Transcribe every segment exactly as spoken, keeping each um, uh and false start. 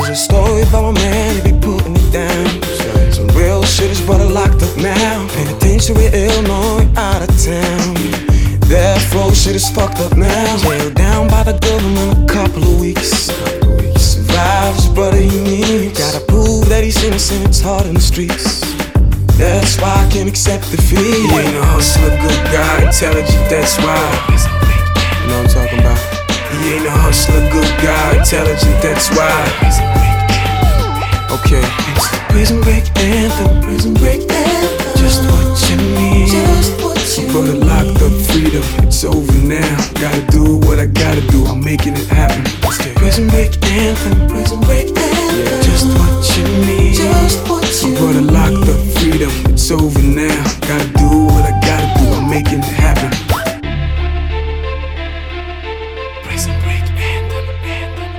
There's a story about my man, he be putting it down. Some real shit is brother locked up now. Penitentiary, Illinois, out of town. Death row shit is fucked up now. Jailed down by the government a couple of weeks. Survives, brother, he needs. Gotta prove that he's innocent, it's hard in the streets. That's why I can't accept defeat. He ain't a hustler, good guy, intelligent, that's why. You know what I'm talking about? He ain't a hustler, good guy, intelligent, that's why. Okay. It's the prison break anthem, prison break anthem. Just what you need. Just what you brother locked up, freedom, it's over now. Gotta do what I gotta do, I'm making it happen. It's the prison break anthem, prison break anthem. Yeah. Just what you need. Just what you brother locked up, freedom, it's over now. Gotta do what I gotta do, I'm making it happen. Prison break anthem, anthem,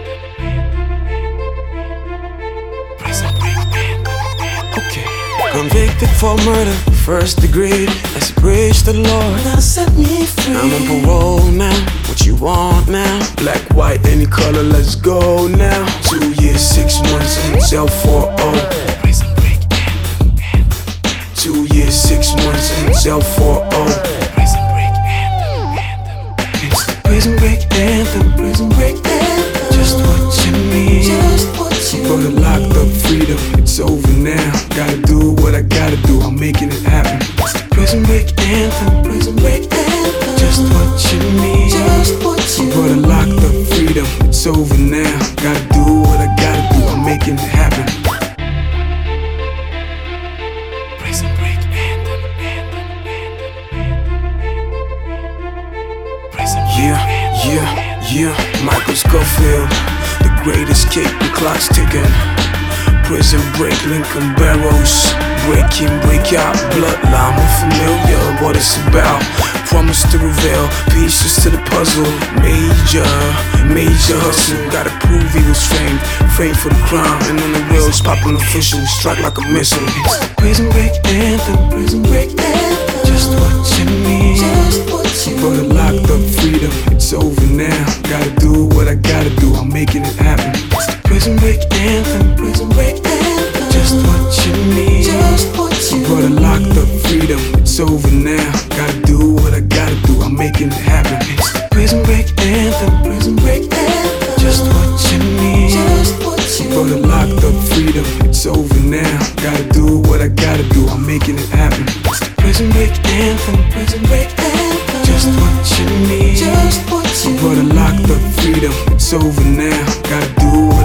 anthem. Prison break anthem. Okay. Convicted for murder, first degree. As a bridge to the Lord, now set me free. I'm on parole now, what you want now? Black, white, any color, let's go now. Two years, six months in jail for oh. Prison break anthem, anthem. Two years, six months in jail for oh. Prison break anthem, anthem. It's the prison break anthem, prison break anthem. Just what you need. Just what you brother locked up, freedom, it's over now. Gotta do what I gotta do, I'm making it happen. It's the prison break anthem, prison break anthem. Just what you need. Just what you brother locked up, freedom, it's over now. Gotta do what I gotta do, I'm making it happen. Prison break anthem, anthem, anthem. Prison yeah, yeah, yeah. Michael Scofield, the greatest kick, the clock's ticking. Prison break, Lincoln Barrows. Break in, break out, bloodline, unfamiliar what it's about. Promise to reveal pieces to the puzzle. Major, major hustle. Gotta prove he was framed, framed for the crime. And on the wheels, popping official, strike like a missile. It's the prison break anthem, prison break anthem. Just what you need. Just what you brother locked up, freedom, it's over now. Gotta do what I gotta do, I'm making it happen. It's the prison break anthem, prison break anthem. Just what you need. Just what you brother locked up, freedom, it's over now. Gotta do what I gotta do, I'm making it happen. It's the prison break anthem, prison break anthem. Just what you need. Just what you brother locked up, freedom, it's over now. Gotta do what I gotta do, I'm making it happen. It's the prison break anthem, prison break anthem. Just what you need. Just what you brother locked up, freedom, it's over now. Gotta do what